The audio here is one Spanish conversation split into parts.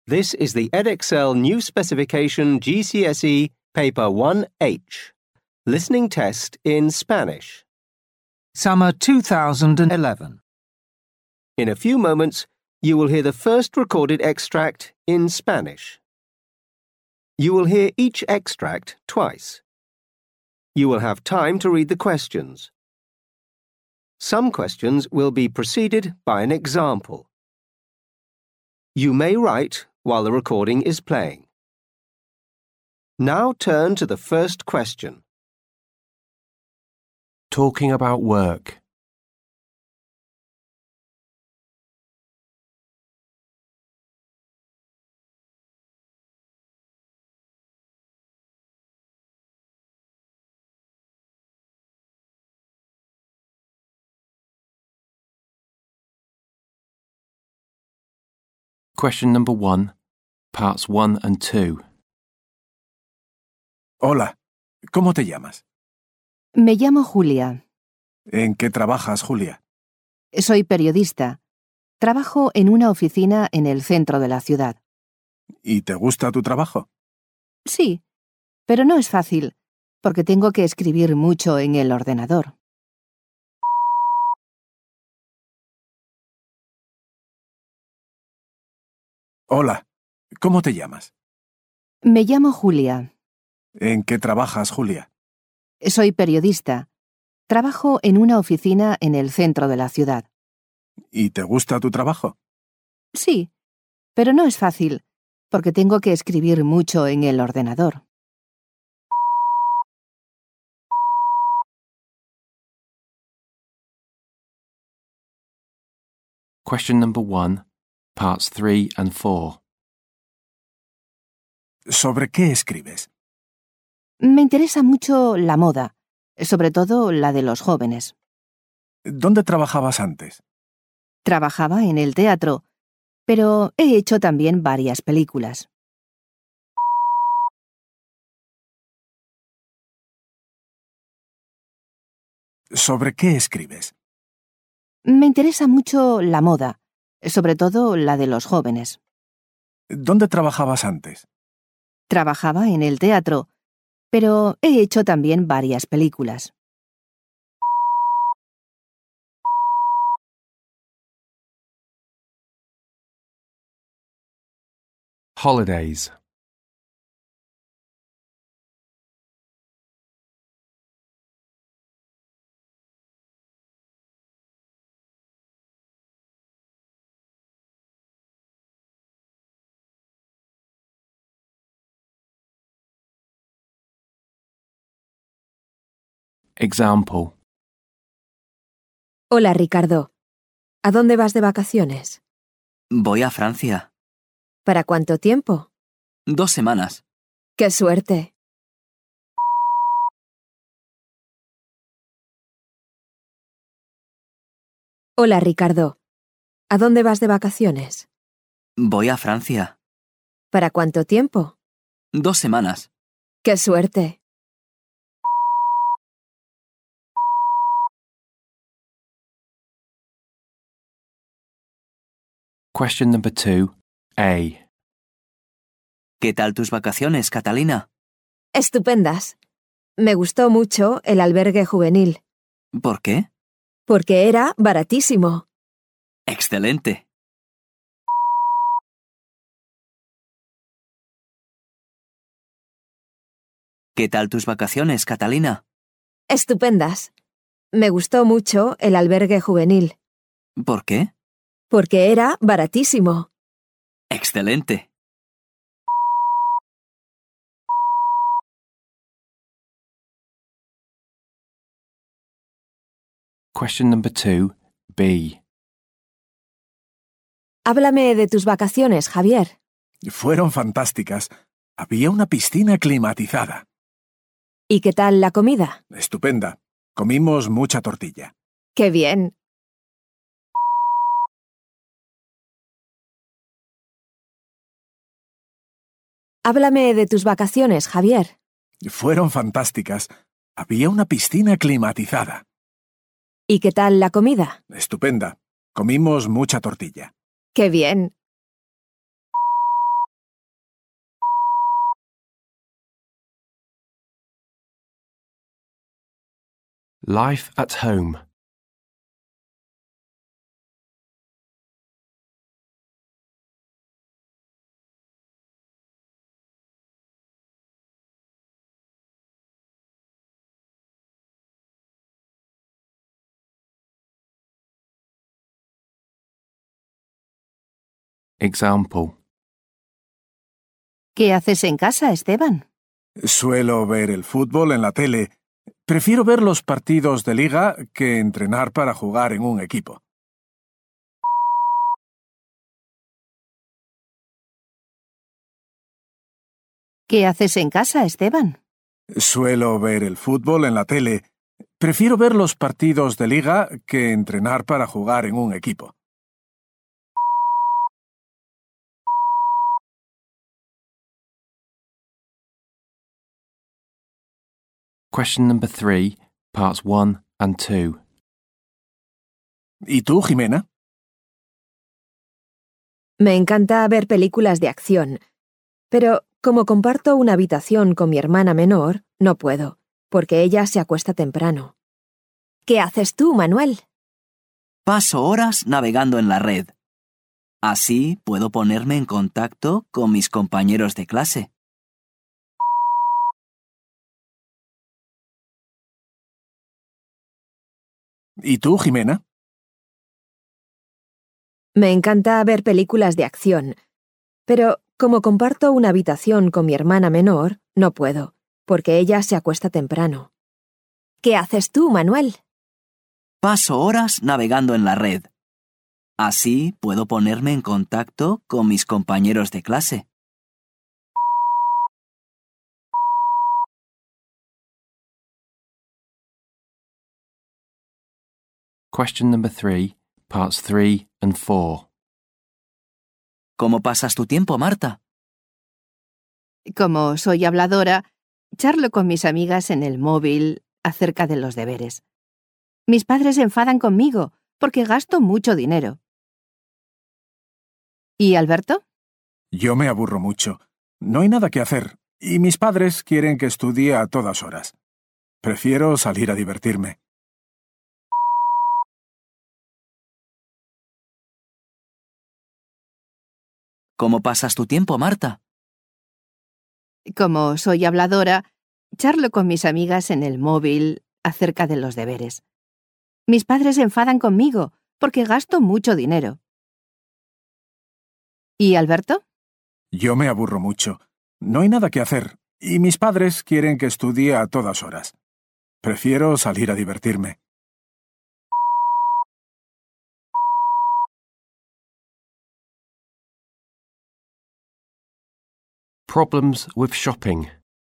This is the Edexcel New Specification GCSE Paper 1H. Listening Test in Spanish. Summer 2011. In a few moments, you will hear the first recorded extract in Spanish. You will hear each extract twice. You will have time to read the questions. Some questions will be preceded by an example. You may write while the recording is playing. Now turn to the first question. Talking about work. Question number 1, parts 1 and 2. Hola, ¿cómo te llamas? Me llamo Julia. ¿En qué trabajas, Julia? Soy periodista. Trabajo en una oficina en el centro de la ciudad. ¿Y te gusta tu trabajo? Sí, pero no es fácil, porque tengo que escribir mucho en el ordenador. Hola, ¿cómo te llamas? Me llamo Julia. ¿En qué trabajas, Julia? Soy periodista. Trabajo en una oficina en el centro de la ciudad. ¿Y te gusta tu trabajo? Sí, pero no es fácil, porque tengo que escribir mucho en el ordenador. Question number 1, parts 3 and 4. ¿Sobre qué escribes? Me interesa mucho la moda, sobre todo la de los jóvenes. ¿Dónde trabajabas antes? Trabajaba en el teatro, pero he hecho también varias películas. ¿Sobre qué escribes? Me interesa mucho la moda, sobre todo la de los jóvenes. ¿Dónde trabajabas antes? Trabajaba en el teatro, pero he hecho también varias películas. Holidays. Example. Hola, Ricardo. ¿A dónde vas de vacaciones? Voy a Francia. ¿Para cuánto tiempo? 2 semanas. ¡Qué suerte! Hola, Ricardo. ¿A dónde vas de vacaciones? Voy a Francia. ¿Para cuánto tiempo? 2 semanas. ¡Qué suerte! Question number 2, A. ¿Qué tal tus vacaciones, Catalina? Estupendas. Me gustó mucho el albergue juvenil, ¿Por qué? porque era baratísimo. Excelente. ¿Qué tal tus vacaciones, Catalina? Estupendas. Me gustó mucho el albergue juvenil, ¿Por qué? porque era baratísimo. Excelente. Question number 2, B. Háblame de tus vacaciones, Javier. Fueron fantásticas. Había una piscina climatizada. ¿Y qué tal la comida? Estupenda. Comimos mucha tortilla. ¡Qué bien! Háblame de tus vacaciones, Javier. Fueron fantásticas. Había una piscina climatizada. ¿Y qué tal la comida? Estupenda. Comimos mucha tortilla. ¡Qué bien! Life at home. Example. ¿Qué haces en casa, Esteban? Suelo ver el fútbol en la tele. Prefiero ver los partidos de liga que entrenar para jugar en un equipo. ¿Qué haces en casa, Esteban? Suelo ver el fútbol en la tele. Prefiero ver los partidos de liga que entrenar para jugar en un equipo. Question number 3, parts 1 and 2. ¿Y tú, Jimena? Me encanta ver películas de acción, pero como comparto una habitación con mi hermana menor, no puedo, porque ella se acuesta temprano. ¿Qué haces tú, Manuel? Paso horas navegando en la red. Así puedo ponerme en contacto con mis compañeros de clase. ¿Y tú, Jimena? Me encanta ver películas de acción, pero como comparto una habitación con mi hermana menor, no puedo, porque ella se acuesta temprano. ¿Qué haces tú, Manuel? Paso horas navegando en la red. Así puedo ponerme en contacto con mis compañeros de clase. Question number 3, parts 3 and 4. ¿Cómo pasas tu tiempo, Marta? Como soy habladora, charlo con mis amigas en el móvil acerca de los deberes. Mis padres se enfadan conmigo porque gasto mucho dinero. ¿Y Alberto? Yo me aburro mucho. No hay nada que hacer, y mis padres quieren que estudie a todas horas. Prefiero salir a divertirme. ¿Cómo pasas tu tiempo, Marta? Como soy habladora, charlo con mis amigas en el móvil acerca de los deberes. Mis padres se enfadan conmigo porque gasto mucho dinero. ¿Y Alberto? Yo me aburro mucho. No hay nada que hacer, y mis padres quieren que estudie a todas horas. Prefiero salir a divertirme. Problems with shopping.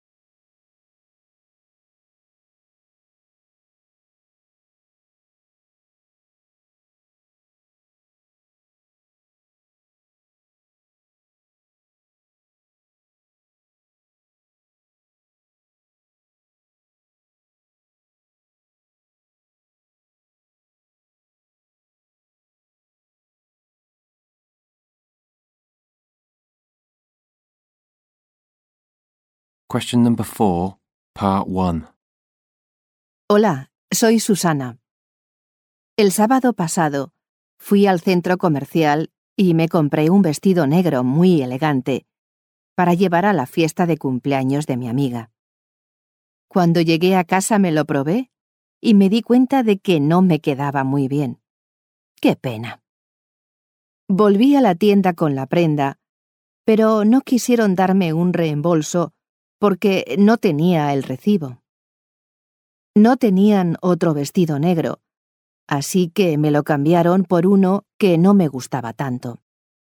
Question number 4, part 1. Hola, soy Susana. El sábado pasado fui al centro comercial y me compré un vestido negro muy elegante para llevar a la fiesta de cumpleaños de mi amiga. Cuando llegué a casa me lo probé y me di cuenta de que no me quedaba muy bien. ¡Qué pena! Volví a la tienda con la prenda, pero no quisieron darme un reembolso porque no tenía el recibo. No tenían otro vestido negro, así que me lo cambiaron por uno que no me gustaba tanto.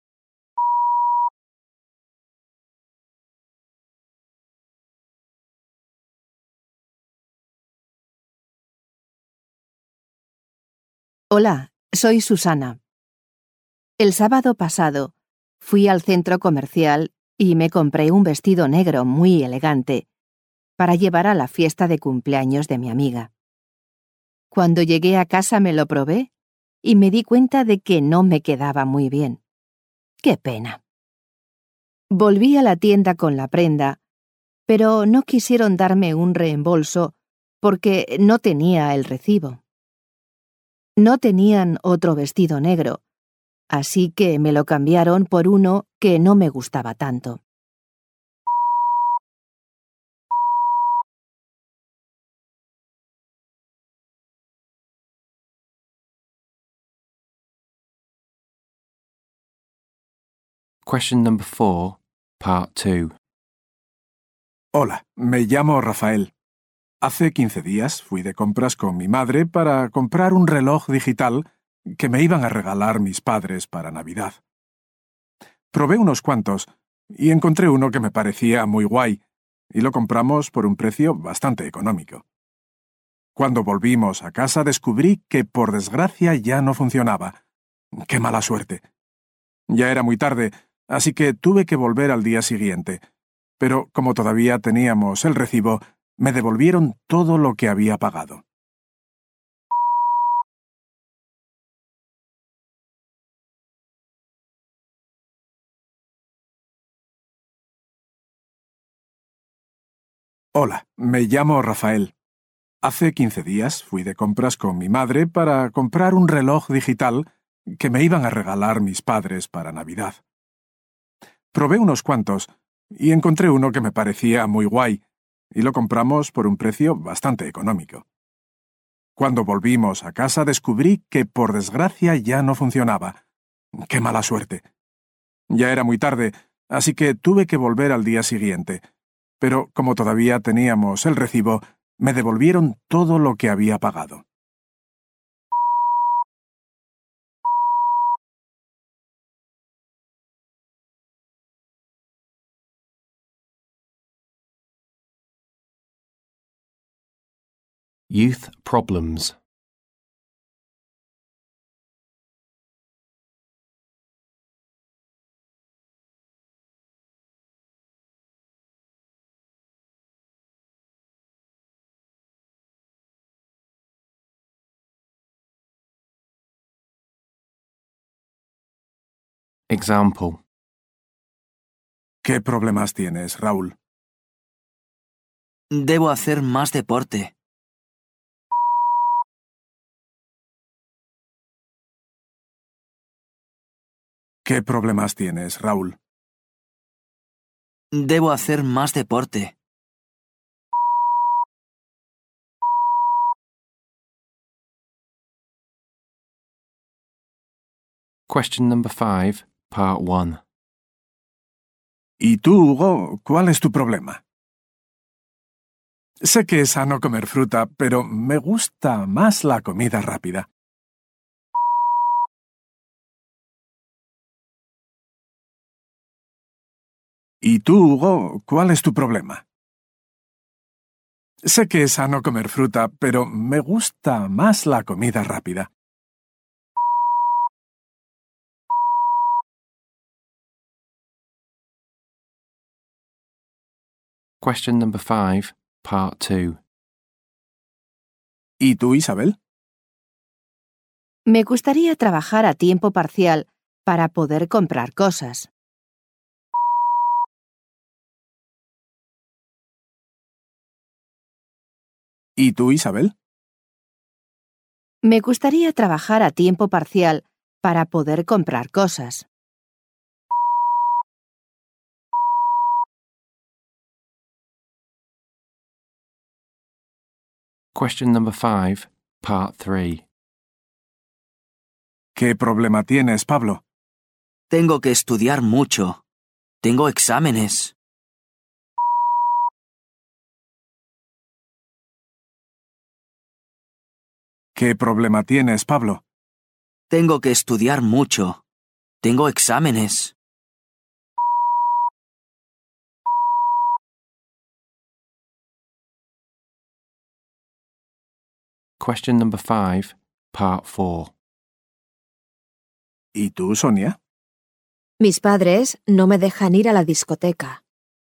Hola, soy Susana. El sábado pasado fui al centro comercial y me compré un vestido negro muy elegante para llevar a la fiesta de cumpleaños de mi amiga. Cuando llegué a casa me lo probé y me di cuenta de que no me quedaba muy bien. ¡Qué pena! Volví a la tienda con la prenda, pero no quisieron darme un reembolso porque no tenía el recibo. No tenían otro vestido negro, así que me lo cambiaron por uno que no me gustaba tanto. Question number 4, part 2. Hola, me llamo Rafael. Hace 15 días fui de compras con mi madre para comprar un reloj digital que me iban a regalar mis padres para Navidad. Probé unos cuantos y encontré uno que me parecía muy guay y lo compramos por un precio bastante económico. Cuando volvimos a casa descubrí que por desgracia ya no funcionaba. ¡Qué mala suerte! Ya era muy tarde, así que tuve que volver al día siguiente. Pero como todavía teníamos el recibo, me devolvieron todo lo que había pagado. Hola, me llamo Rafael. Hace 15 días fui de compras con mi madre para comprar un reloj digital que me iban a regalar mis padres para Navidad. Probé unos cuantos y encontré uno que me parecía muy guay y lo compramos por un precio bastante económico. Cuando volvimos a casa descubrí que por desgracia ya no funcionaba. ¡Qué mala suerte! Ya era muy tarde, así que tuve que volver al día siguiente. Pero como todavía teníamos el recibo, me devolvieron todo lo que había pagado. Youth problems. Example. ¿Qué problemas tienes, Raúl? Debo hacer más deporte. ¿Qué problemas tienes, Raúl? Debo hacer más deporte. Question number 5, part 1. ¿Y tú, Hugo, cuál es tu problema? Sé que es sano comer fruta, pero me gusta más la comida rápida. ¿Y tú, Hugo, cuál es tu problema? Sé que es sano comer fruta, pero me gusta más la comida rápida. Question number 5, part 2. ¿Y tú, Isabel? Me gustaría trabajar a tiempo parcial para poder comprar cosas. ¿Y tú, Isabel? Me gustaría trabajar a tiempo parcial para poder comprar cosas. Question number 5, part 3. ¿Qué problema tienes, Pablo? Tengo que estudiar mucho. Tengo exámenes. ¿Qué problema tienes, Pablo? Tengo que estudiar mucho. Tengo exámenes. Question number 5, part 4. ¿Y tú, Sonia? Mis padres no me dejan ir a la discoteca.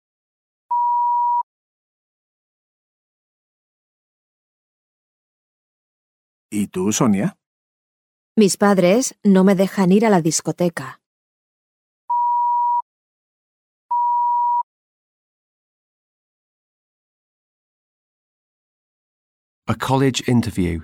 ¿Y tú, Sonia? Mis padres no me dejan ir a la discoteca. A college interview.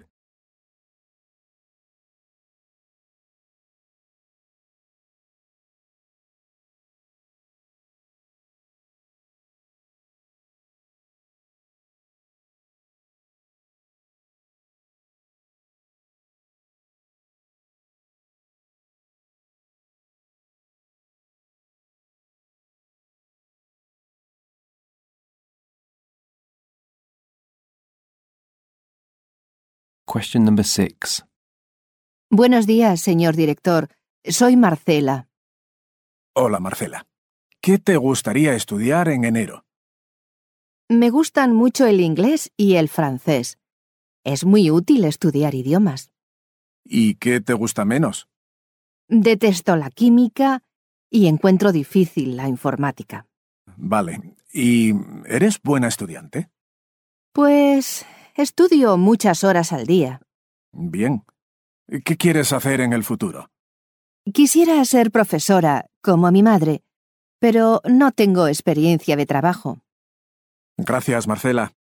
Question number 6. Buenos días, señor director. Soy Marcela. Hola, Marcela. ¿Qué te gustaría estudiar en enero? Me gustan mucho el inglés y el francés. Es muy útil estudiar idiomas. ¿Y qué te gusta menos? Detesto la química y encuentro difícil la informática. Vale. ¿Y eres buena estudiante? Pues estudio muchas horas al día. Bien. ¿Qué quieres hacer en el futuro? Quisiera ser profesora, como mi madre, pero no tengo experiencia de trabajo. Gracias, Marcela.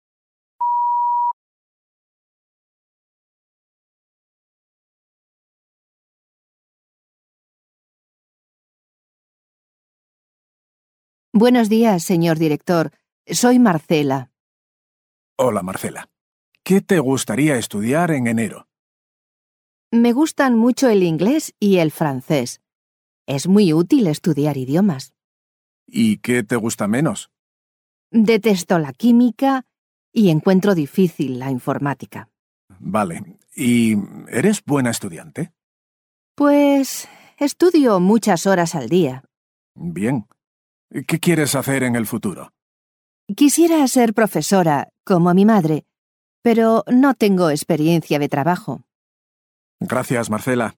Buenos días, señor director. Soy Marcela. Hola, Marcela. ¿Qué te gustaría estudiar en enero? Me gustan mucho el inglés y el francés. Es muy útil estudiar idiomas. ¿Y qué te gusta menos? Detesto la química y encuentro difícil la informática. Vale. ¿Y eres buena estudiante? Pues estudio muchas horas al día. Bien. ¿Qué quieres hacer en el futuro? Quisiera ser profesora, como mi madre, pero no tengo experiencia de trabajo. Gracias, Marcela.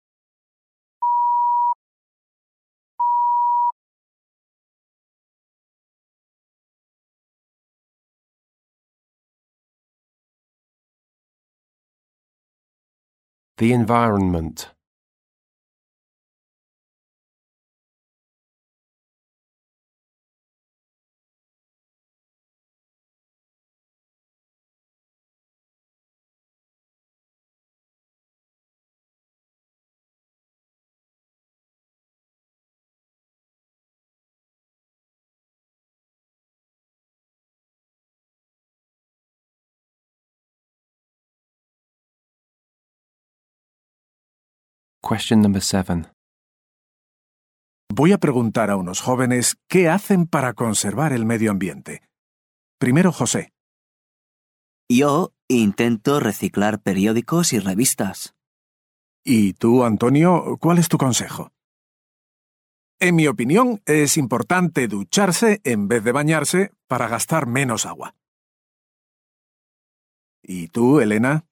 The environment. Question number 7. Voy a preguntar a unos jóvenes qué hacen para conservar el medio ambiente. Primero, José. Yo intento reciclar periódicos y revistas. ¿Y tú, Antonio, cuál es tu consejo? En mi opinión, es importante ducharse en vez de bañarse para gastar menos agua. ¿Y tú, Elena?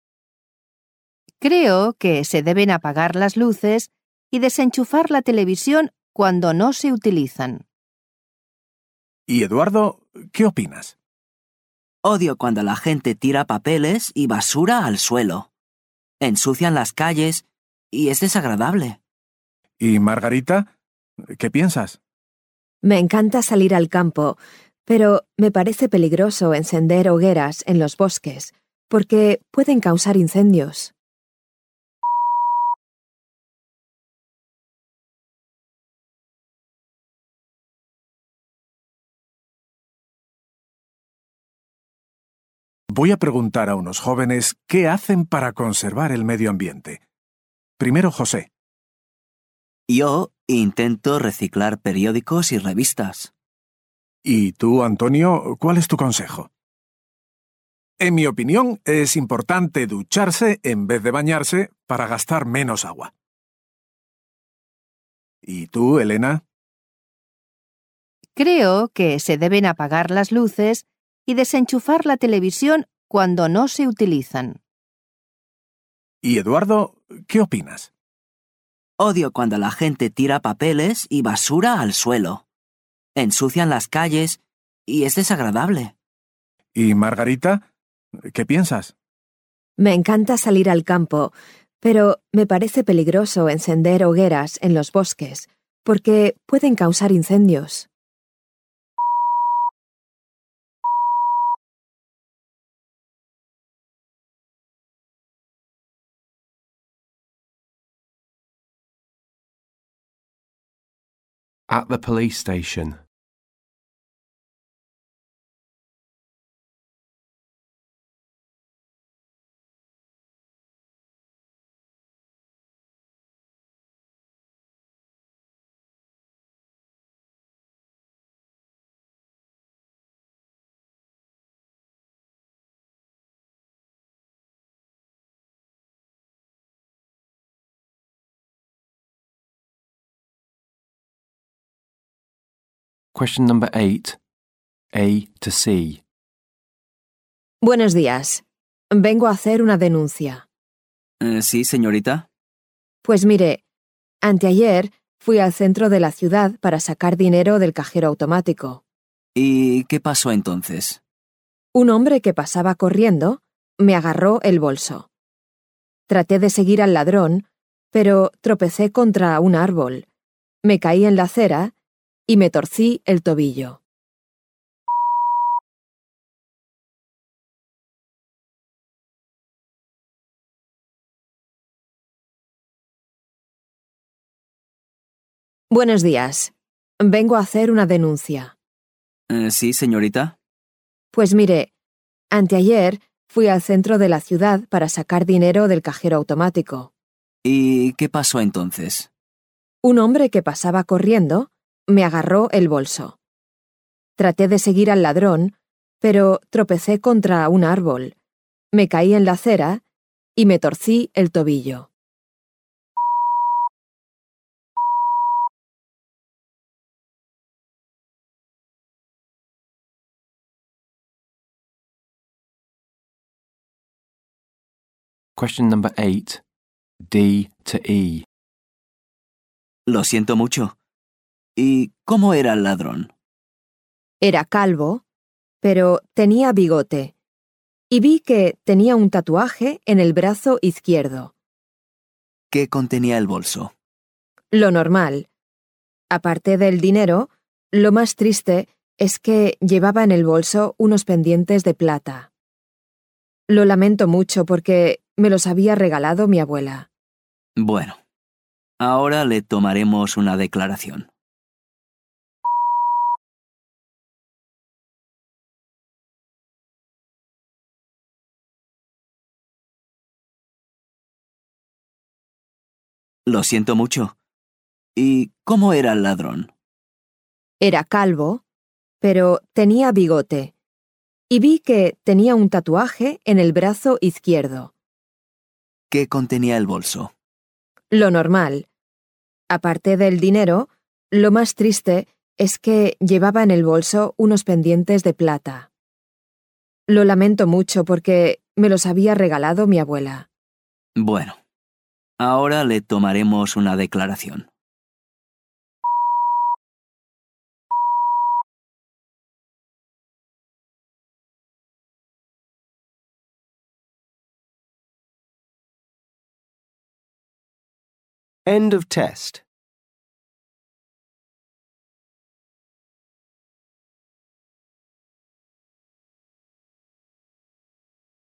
Creo que se deben apagar las luces y desenchufar la televisión cuando no se utilizan. ¿Y Eduardo, qué opinas? Odio cuando la gente tira papeles y basura al suelo. Ensucian las calles y es desagradable. ¿Y Margarita, qué piensas? Me encanta salir al campo, pero me parece peligroso encender hogueras en los bosques, porque pueden causar incendios. Voy a preguntar a unos jóvenes qué hacen para conservar el medio ambiente. Primero, José. Yo intento reciclar periódicos y revistas. ¿Y tú, Antonio, cuál es tu consejo? En mi opinión, es importante ducharse en vez de bañarse para gastar menos agua. ¿Y tú, Elena? Creo que se deben apagar las luces y desenchufar la televisión cuando no se utilizan. ¿Y Eduardo, qué opinas? Odio cuando la gente tira papeles y basura al suelo. Ensucian las calles y es desagradable. ¿Y Margarita, qué piensas? Me encanta salir al campo, pero me parece peligroso encender hogueras en los bosques, porque pueden causar incendios. At the police station. Question number 8. A to C. Buenos días. Vengo a hacer una denuncia. Sí, señorita. Pues mire, anteayer fui al centro de la ciudad para sacar dinero del cajero automático. ¿Y qué pasó entonces? Un hombre que pasaba corriendo me agarró el bolso. Traté de seguir al ladrón, pero tropecé contra un árbol. Me caí en la acera y me torcí el tobillo. Buenos días. Vengo a hacer una denuncia. Sí, señorita. Pues mire, anteayer fui al centro de la ciudad para sacar dinero del cajero automático. ¿Y qué pasó entonces? Un hombre que pasaba corriendo me agarró el bolso. Traté de seguir al ladrón, pero tropecé contra un árbol. Me caí en la acera y me torcí el tobillo. Question number 8. D to E. Lo siento mucho. ¿Y cómo era el ladrón? Era calvo, pero tenía bigote. Y vi que tenía un tatuaje en el brazo izquierdo. ¿Qué contenía el bolso? Lo normal. Aparte del dinero, lo más triste es que llevaba en el bolso unos pendientes de plata. Lo lamento mucho porque me los había regalado mi abuela. Bueno, ahora le tomaremos una declaración. Lo siento mucho. ¿Y cómo era el ladrón? Era calvo, pero tenía bigote. Y vi que tenía un tatuaje en el brazo izquierdo. ¿Qué contenía el bolso? Lo normal. Aparte del dinero, lo más triste es que llevaba en el bolso unos pendientes de plata. Lo lamento mucho porque me los había regalado mi abuela. Bueno, ahora le tomaremos una declaración. End of test.